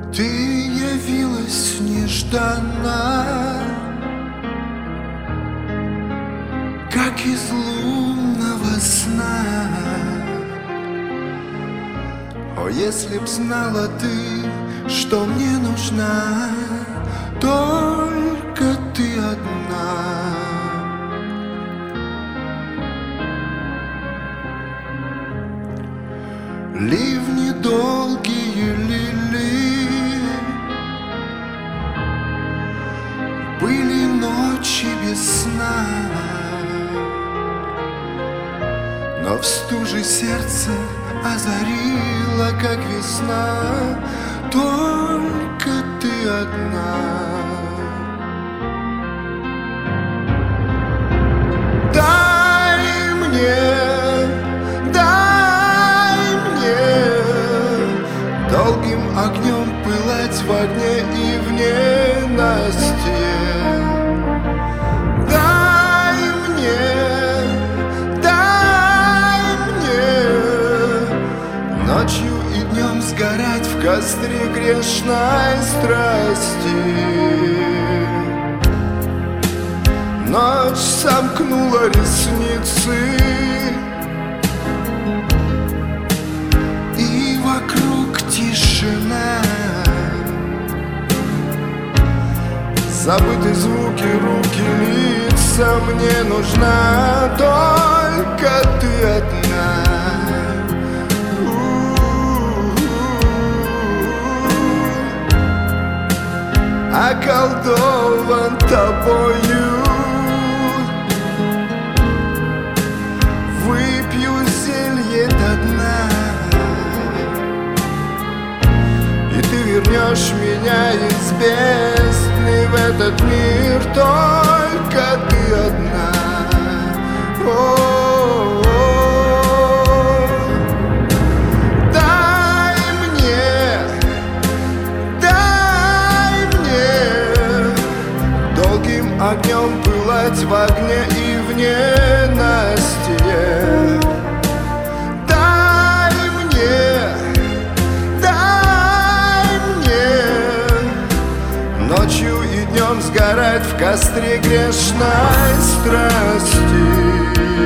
Ты явилась нежданно, как из лунного сна. О, если б знала ты, что мне нужна только ты одна. Ливни долгие лили, были ночи без сна, но в стуже сердце озарила, как весна, только ты одна. Дай мне, долгим огнем пылать в огне и в ненастье. Дай мне ночью и днем сгорать в костре грешной страсти. Ночь сомкнула ресницы, и вокруг тишина. Забыты звуки, руки, лица. Мне нужна только ты одна. Околдован тобою, выпью зелье до дна, и ты вернешь меня из бездны в этот мир, только ты одна. Огнем пылать в огне и в ненастье. Дай мне ночью и днем сгорать в костре грешной страсти.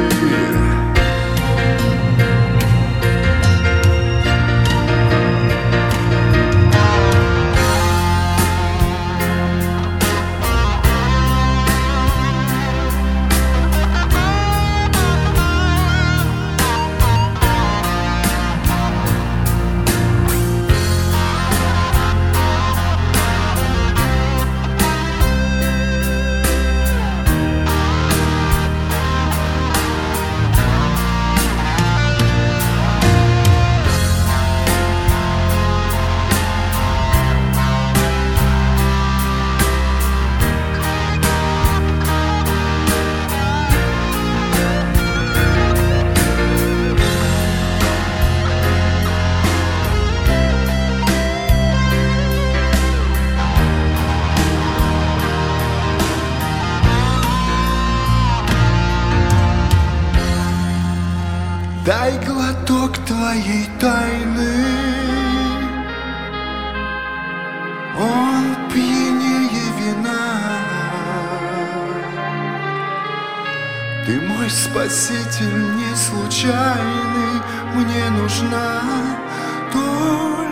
Дай глоток твоей тайны, он пьянее вина. Ты мой спаситель не случайный, мне нужна только